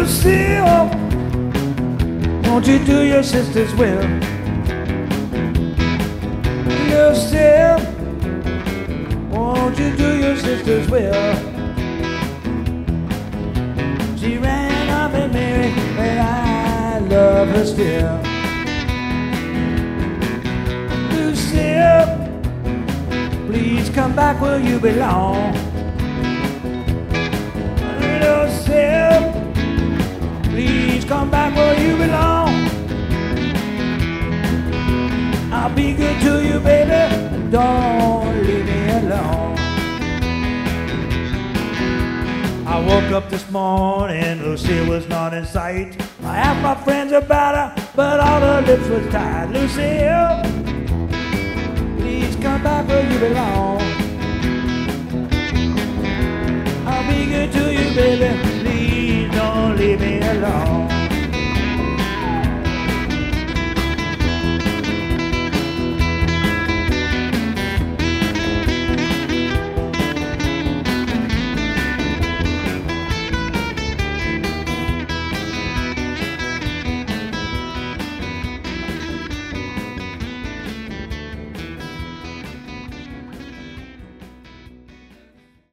Lucille, won't you do your sister's will? Lucille, won't you do your sister's will? She ran off and married, but I love her still. Lucille, please come back where you belong. Lucille, please come back where you belong. I'll be good to you, baby, don't leave me alone. I woke up this morning, Lucille was not in sight. I asked my friends about her, but all her lips was tied. Lucille, please come back where you belong. I'll be good to you, baby,